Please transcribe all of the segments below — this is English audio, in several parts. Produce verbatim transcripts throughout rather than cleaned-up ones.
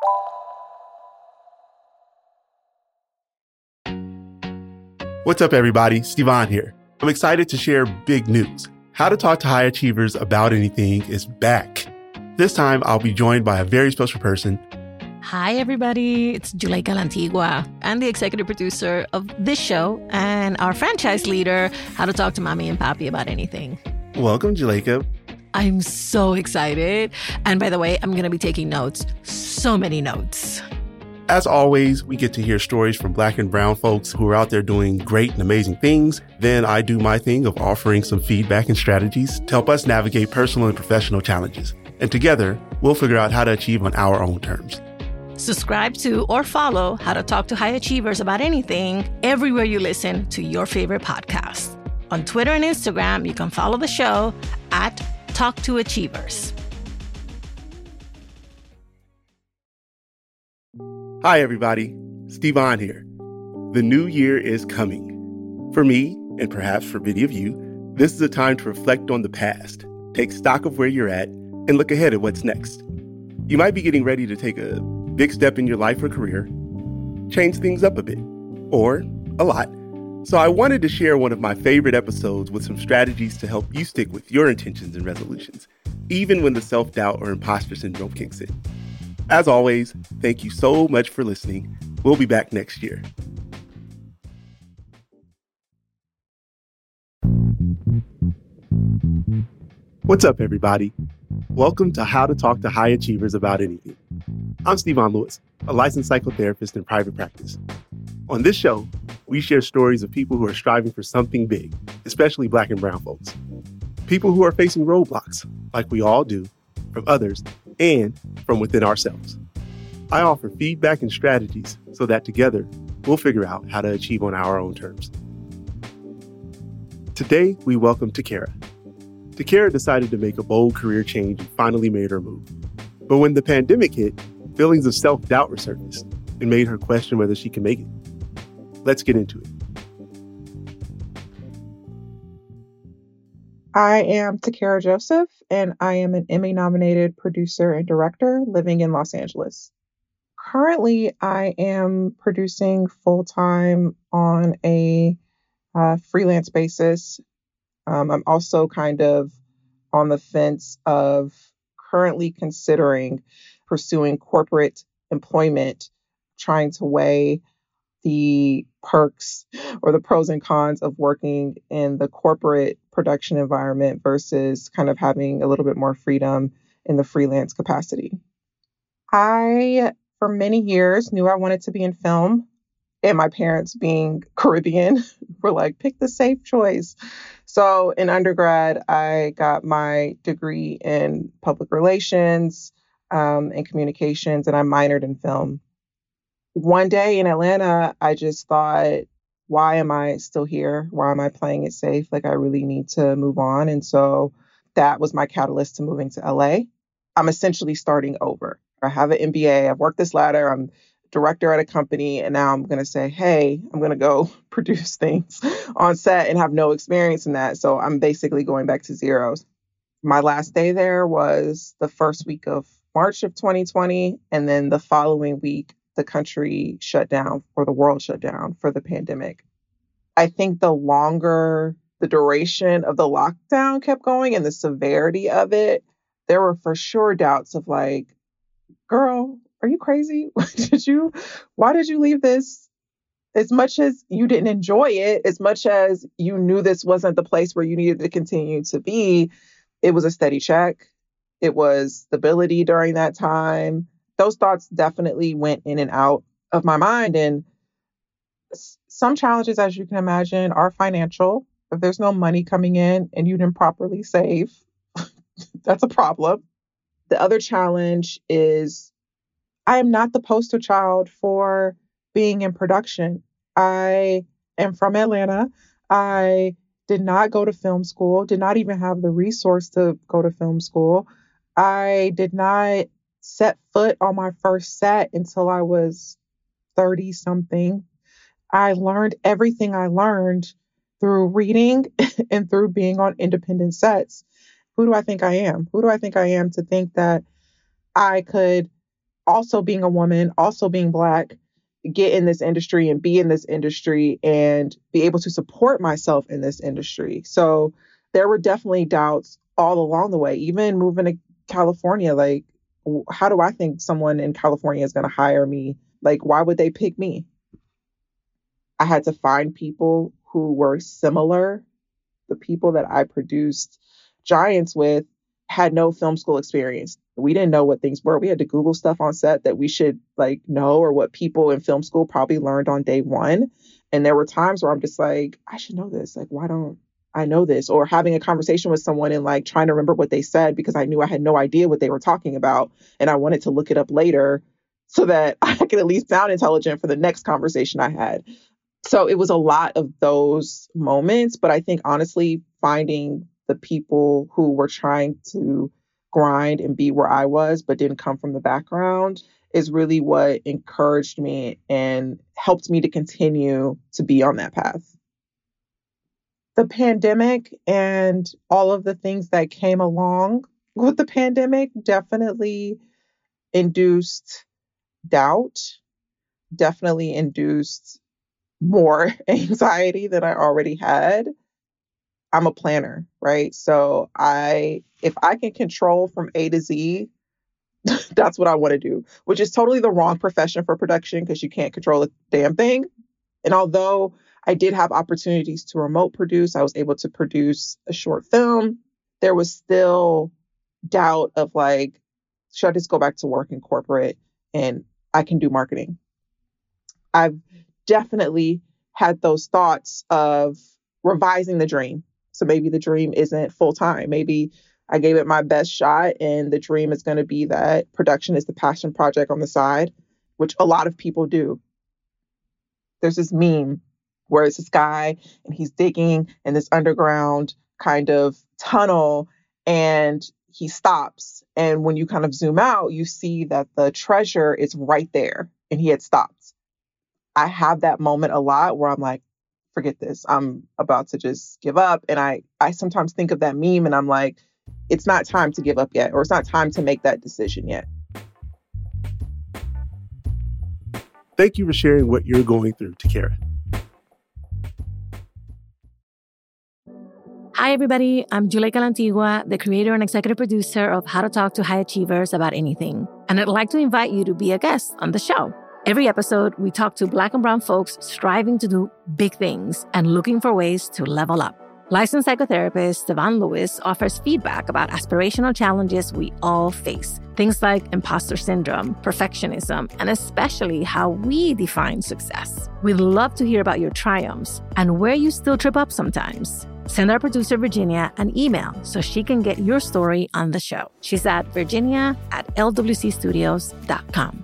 What's up, everybody? Stevan here. I'm excited to share big news. How to Talk to High Achievers About Anything is back. This time, I'll be joined by a very special person. Hi, everybody. It's Juleika Lantigua. I'm the executive producer of this show and our franchise leader, How to Talk to Mommy and Papi About Anything. Welcome, Juleika. I'm so excited. And by the way, I'm going to be taking notes. So many notes. As always, we get to hear stories from Black and brown folks who are out there doing great and amazing things. Then I do my thing of offering some feedback and strategies to help us navigate personal and professional challenges. And together, we'll figure out how to achieve on our own terms. Subscribe to or follow How to Talk to High Achievers About Anything everywhere you listen to your favorite podcast. On Twitter and Instagram, you can follow the show at Talk to Achievers. Hi, everybody. Stevan here. The new year is coming. For me, and perhaps for many of you, this is a time to reflect on the past, take stock of where you're at, and look ahead at what's next. You might be getting ready to take a big step in your life or career, change things up a bit, or a lot. So I wanted to share one of my favorite episodes with some strategies to help you stick with your intentions and resolutions, even when the self-doubt or imposter syndrome kicks in. As always, thank you so much for listening. We'll be back next year. What's up, everybody? Welcome to How to Talk to High Achievers About Anything. I'm Stevan Lewis, a licensed psychotherapist in private practice. On this show, we share stories of people who are striving for something big, especially Black and brown folks. People who are facing roadblocks, like we all do, from others and from within ourselves. I offer feedback and strategies so that together, we'll figure out how to achieve on our own terms. Today, we welcome Takara. Takara decided to make a bold career change and finally made her move. But when the pandemic hit, feelings of self-doubt resurfaced and made her question whether she can make it. Let's get into it. I am Takara Joseph, and I am an Emmy-nominated producer and director living in Los Angeles. Currently, I am producing full-time on a uh, freelance basis. Um, I'm also kind of on the fence of currently considering pursuing corporate employment, trying to weigh the perks or the pros and cons of working in the corporate production environment versus kind of having a little bit more freedom in the freelance capacity. I, for many years, knew I wanted to be in film, and my parents, being Caribbean, were like, pick the safe choice. So in undergrad, I got my degree in public relations um, and communications, and I minored in film. One day in Atlanta, I just thought, why am I still here? Why am I playing it safe? Like, I really need to move on. And so that was my catalyst to moving to L A. I'm essentially starting over. I have an M B A. I've worked this ladder. I'm director at a company. And now I'm going to say, hey, I'm going to go produce things on set and have no experience in that. So I'm basically going back to zeros. My last day there was the first week of March of twenty twenty. And then the following week, the country shut down, or the world shut down for the pandemic. I think the longer the duration of the lockdown kept going and the severity of it, there were for sure doubts of like, girl, are you crazy? did you, why did you leave this? As much as you didn't enjoy it, as much as you knew this wasn't the place where you needed to continue to be, it was a steady check. It was stability during that time. Those thoughts definitely went in and out of my mind. And some challenges, as you can imagine, are financial. If there's no money coming in and you didn't properly save, that's a problem. The other challenge is I am not the poster child for being in production. I am from Atlanta. I did not go to film school, did not even have the resource to go to film school. I did not set foot on my first set until I was thirty something. I learned everything I learned through reading and through being on independent sets. Who do I think I am? Who do I think I am to think that I could also being a woman, also being Black, get in this industry and be in this industry and be able to support myself in this industry. So there were definitely doubts all along the way, even moving to California. Like, how do I think someone in California is going to hire me? Like, why would they pick me? I had to find people who were similar. The people that I produced Giants with had no film school experience. We didn't know what things were. We had to Google stuff on set that we should like know, or what people in film school probably learned on day one. And there were times where I'm just like, I should know this. Like, why don't I know this? Or having a conversation with someone and like trying to remember what they said because I knew I had no idea what they were talking about. And I wanted to look it up later so that I could at least sound intelligent for the next conversation I had. So it was a lot of those moments. But I think honestly, finding the people who were trying to grind and be where I was, but didn't come from the background, is really what encouraged me and helped me to continue to be on that path. The pandemic and all of the things that came along with the pandemic definitely induced doubt, definitely induced more anxiety than I already had. I'm a planner, right? So I, if I can control from A to Z, that's what I want to do, which is totally the wrong profession for production because you can't control a damn thing. And although I did have opportunities to remote produce, I was able to produce a short film, there was still doubt of like, should I just go back to work in corporate and I can do marketing? I've definitely had those thoughts of revising the dream. So maybe the dream isn't full time. Maybe I gave it my best shot and the dream is going to be that production is the passion project on the side, which a lot of people do. There's this meme where it's this guy and he's digging in this underground kind of tunnel and he stops. And when you kind of zoom out, you see that the treasure is right there and he had stopped. I have that moment a lot where I'm like, forget this. I'm about to just give up. And I, I sometimes think of that meme and I'm like, it's not time to give up yet, or it's not time to make that decision yet. Thank you for sharing what you're going through, Takara. Hi, everybody. I'm Juleyka Lantigua, the creator and executive producer of How to Talk to High Achievers About Anything. And I'd like to invite you to be a guest on the show. Every episode, we talk to Black and brown folks striving to do big things and looking for ways to level up. Licensed psychotherapist Devon Lewis offers feedback about aspirational challenges we all face. Things like imposter syndrome, perfectionism, and especially how we define success. We'd love to hear about your triumphs and where you still trip up sometimes. Send our producer, Virginia, an email so she can get your story on the show. She's at virginia at l w c studios dot com.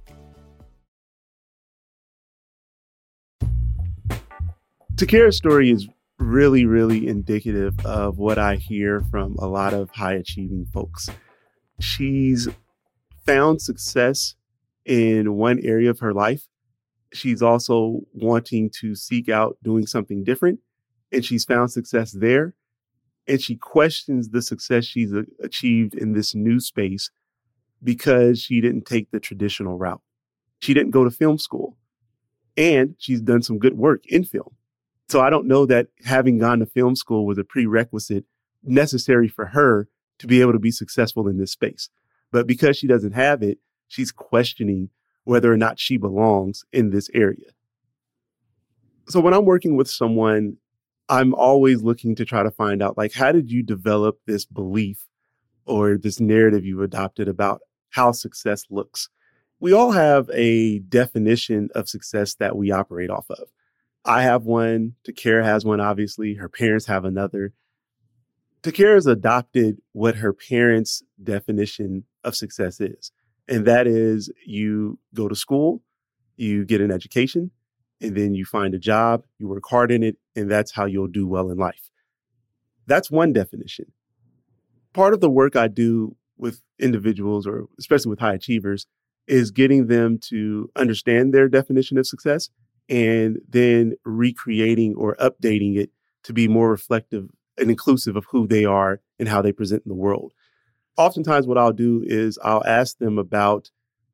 Takara's story is really, really indicative of what I hear from a lot of high-achieving folks. She's found success in one area of her life. She's also wanting to seek out doing something different, and she's found success there. And she questions the success she's a- achieved in this new space because she didn't take the traditional route. She didn't go to film school, and she's done some good work in film. So I don't know that having gone to film school was a prerequisite necessary for her to be able to be successful in this space. But because she doesn't have it, she's questioning whether or not she belongs in this area. So when I'm working with someone, I'm always looking to try to find out, like, how did you develop this belief or this narrative you adopted about how success looks? We all have a definition of success that we operate off of. I have one. Takara has one, obviously. Her parents have another. Takara's adopted what her parents' definition of success is. And that is you go to school, you get an education, and then you find a job, you work hard in it, and that's how you'll do well in life. That's one definition. Part of the work I do with individuals, or especially with high achievers, is getting them to understand their definition of success and then recreating or updating it to be more reflective and inclusive of who they are and how they present in the world. Oftentimes what I'll do is I'll ask them about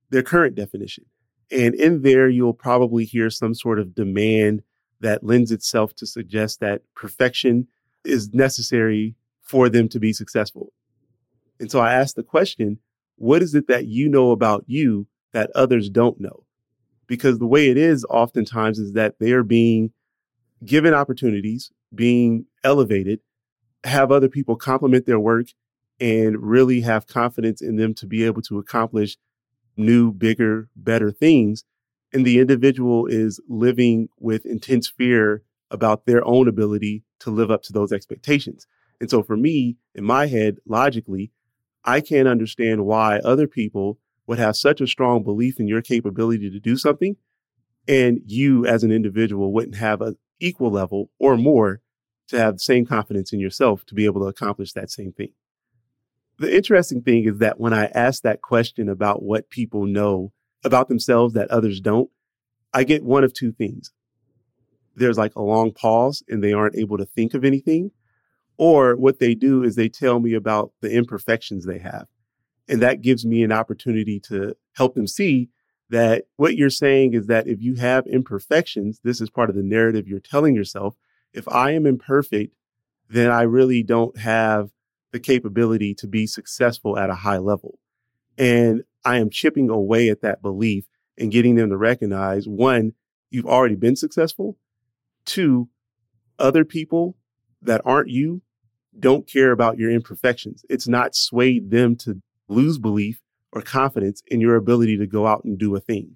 their current definition. And in there, you'll probably hear some sort of demand that lends itself to suggest that perfection is necessary for them to be successful. And so I asked the question, what is it that you know about you that others don't know? Because the way it is oftentimes is that they are being given opportunities, being elevated, have other people compliment their work, and really have confidence in them to be able to accomplish new, bigger, better things. And the individual is living with intense fear about their own ability to live up to those expectations. And so for me, in my head, logically, I can't understand why other people would have such a strong belief in your capability to do something, and you as an individual wouldn't have an equal level or more to have the same confidence in yourself to be able to accomplish that same thing. The interesting thing is that when I ask that question about what people know about themselves that others don't, I get one of two things. There's like a long pause and they aren't able to think of anything. Or what they do is they tell me about the imperfections they have. And that gives me an opportunity to help them see that what you're saying is that if you have imperfections, this is part of the narrative you're telling yourself. If I am imperfect, then I really don't have the capability to be successful at a high level. And I am chipping away at that belief and getting them to recognize, one, you've already been successful. Two, other people that aren't you don't care about your imperfections. It's not swayed them to lose belief or confidence in your ability to go out and do a thing.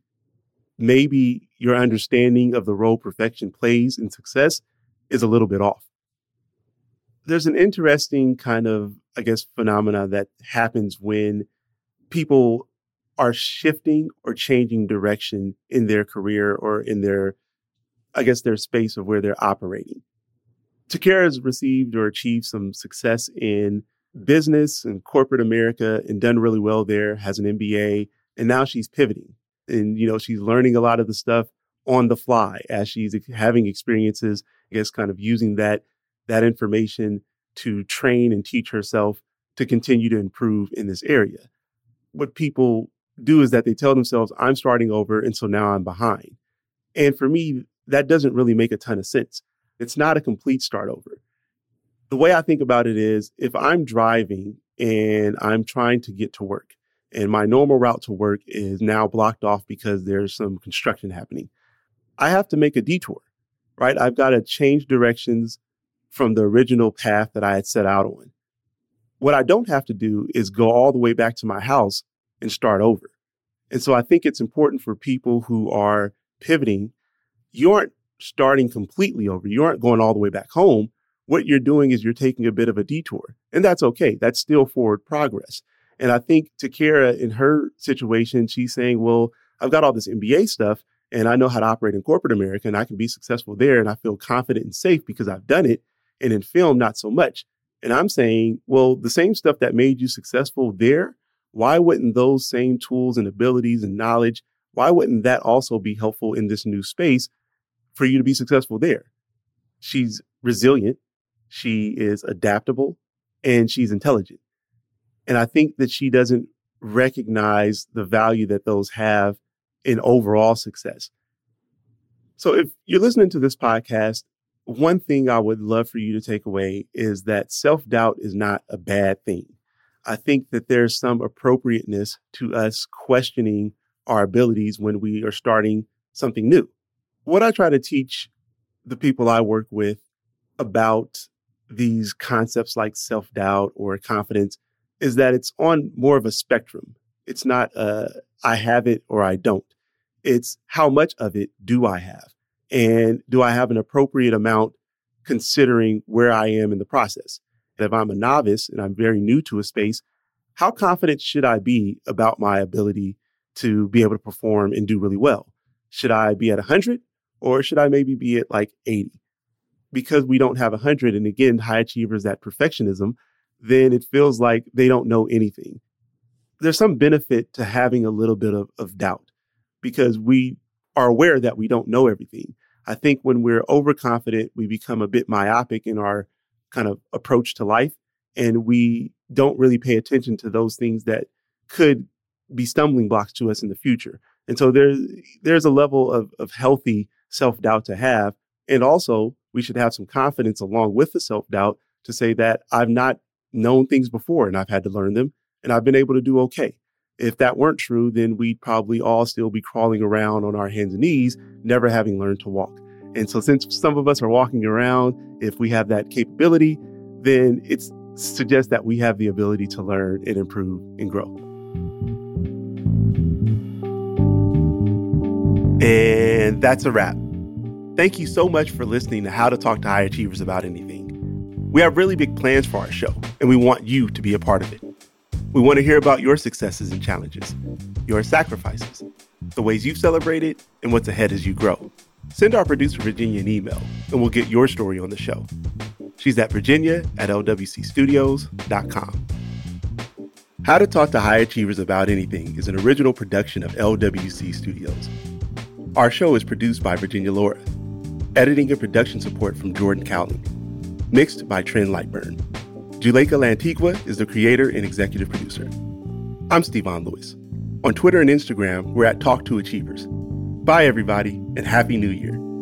Maybe your understanding of the role perfection plays in success is a little bit off. There's an interesting kind of, I guess, phenomena that happens when people are shifting or changing direction in their career or in their, I guess, their space of where they're operating. Takara has received or achieved some success in business and corporate America and done really well there, has an M B A, and now she's pivoting. And, you know, she's learning a lot of the stuff on the fly as she's having experiences, I guess, kind of using that, that information to train and teach herself to continue to improve in this area. What people do is that they tell themselves, I'm starting over, and so now I'm behind. And for me, that doesn't really make a ton of sense. It's not a complete start over. The way I think about it is if I'm driving and I'm trying to get to work and my normal route to work is now blocked off because there's some construction happening, I have to make a detour, right? I've got to change directions from the original path that I had set out on. What I don't have to do is go all the way back to my house and start over. And so I think it's important for people who are pivoting. You aren't starting completely over. You aren't going all the way back home. What you're doing is you're taking a bit of a detour, and that's okay. That's still forward progress. And I think Takara, in her situation, she's saying, well, I've got all this M B A stuff and I know how to operate in corporate America and I can be successful there. And I feel confident and safe because I've done it. And in film, not so much. And I'm saying, well, the same stuff that made you successful there, why wouldn't those same tools and abilities and knowledge, why wouldn't that also be helpful in this new space for you to be successful there? She's resilient. She is adaptable and she's intelligent. And I think that she doesn't recognize the value that those have in overall success. So if you're listening to this podcast, one thing I would love for you to take away is that self-doubt is not a bad thing. I think that there's some appropriateness to us questioning our abilities when we are starting something new. What I try to teach the people I work with about these concepts like self-doubt or confidence is that it's on more of a spectrum. It's not uh, I have it or I don't. It's how much of it do I have? And do I have an appropriate amount considering where I am in the process? If I'm a novice and I'm very new to a space, how confident should I be about my ability to be able to perform and do really well? Should I be at one hundred or should I maybe be at like eighty? Because we don't have one hundred, and again, high achievers, that perfectionism, then it feels like they don't know anything. There's some benefit to having a little bit of, of doubt because we are aware that we don't know everything. I think when we're overconfident, we become a bit myopic in our kind of approach to life, and we don't really pay attention to those things that could be stumbling blocks to us in the future. And so there's, there's a level of, of healthy self-doubt to have. And also, we should have some confidence along with the self-doubt to say that I've not known things before and I've had to learn them and I've been able to do okay. If that weren't true, then we'd probably all still be crawling around on our hands and knees, never having learned to walk. And so since some of us are walking around, if we have that capability, then it suggests that we have the ability to learn and improve and grow. And that's a wrap. Thank you so much for listening to How to Talk to High Achievers About Anything. We have really big plans for our show, and we want you to be a part of it. We want to hear about your successes and challenges, your sacrifices, the ways you've celebrated, and what's ahead as you grow. Send our producer, Virginia, an email, and we'll get your story on the show. She's at virginia at l w c studios dot com. How to Talk to High Achievers About Anything is an original production of L W C Studios. Our show is produced by Virginia Laura. Editing and production support from Jordan Cowling. Mixed by Trent Lightburn. Juleka Lantigua is the creator and executive producer. I'm Stevan Lewis. On Twitter and Instagram, we're at Talk to Achievers. Bye, everybody, and Happy New Year.